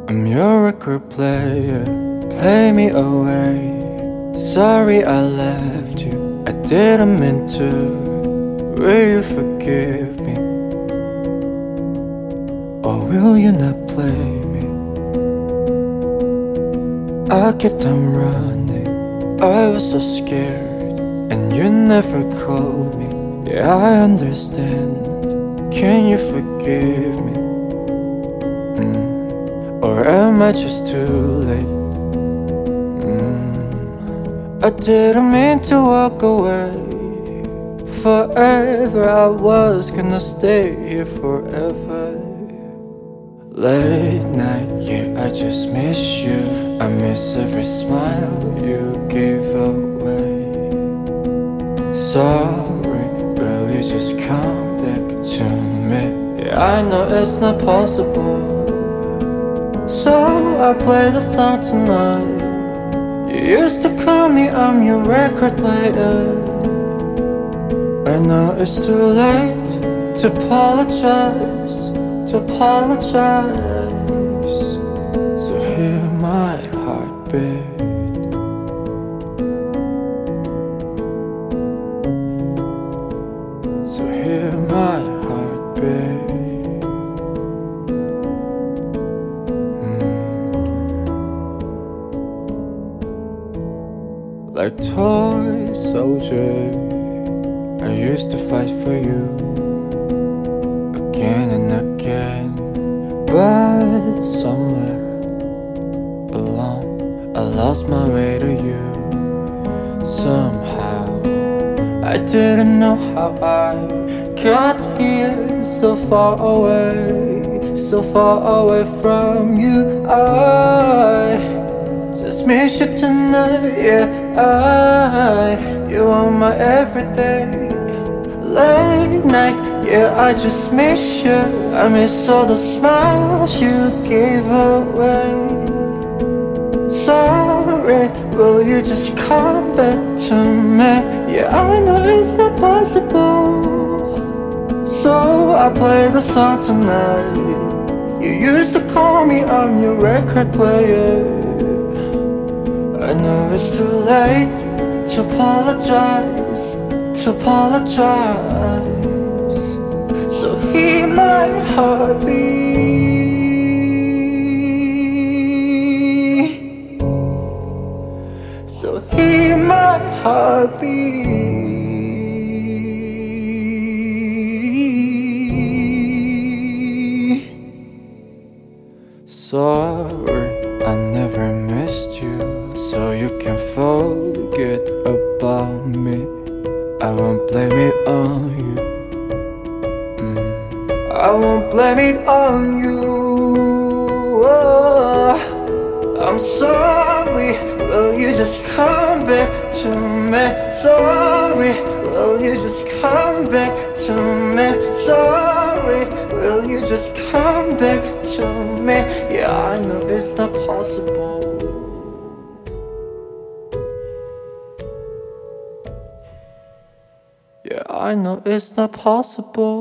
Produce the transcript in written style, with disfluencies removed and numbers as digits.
I'm your record player, play me away. Sorry I left you, I didn't mean to. Will you forgive me? Or will you not play me? I kept on running, I was so scared, and you never called me. Yeah, I understand, can you forgive me? Or am I just too late? I didn't mean to walk away. Forever I was gonna stay here forever. Late night, yeah, I just miss you. I miss every smile you gave away. Sorry, will you just come back to me? Yeah, I know it's not possible, so I play the song tonight. You used to call me, I'm your record player. I know it's too late to apologize, to apologize. So hear my heartbeat. So hear my heartbeat. Like toy soldier, I used to fight for you again and again. But somewhere along, I lost my way to you. Somehow, I didn't know how I got here, so far away, so far away from you. I just miss you tonight, yeah. You are my everything. Late night, yeah, I just miss you. I miss all the smiles you gave away. Sorry, will you just come back to me? Yeah, I know it's not possible, so I play the song tonight. You used to call me, I'm your record player. I know it's too late to apologize, to apologize. So hear my heartbeat. So hear my heartbeat. Sorry, I never missed you, so you can forget about me. I won't blame it on you. I won't blame it on you. Oh, I'm sorry, will you just come back to me? Sorry, will you just come back to me? Sorry, will you just come back to me? Yeah, I know it's not possible. Yeah, I know it's not possible.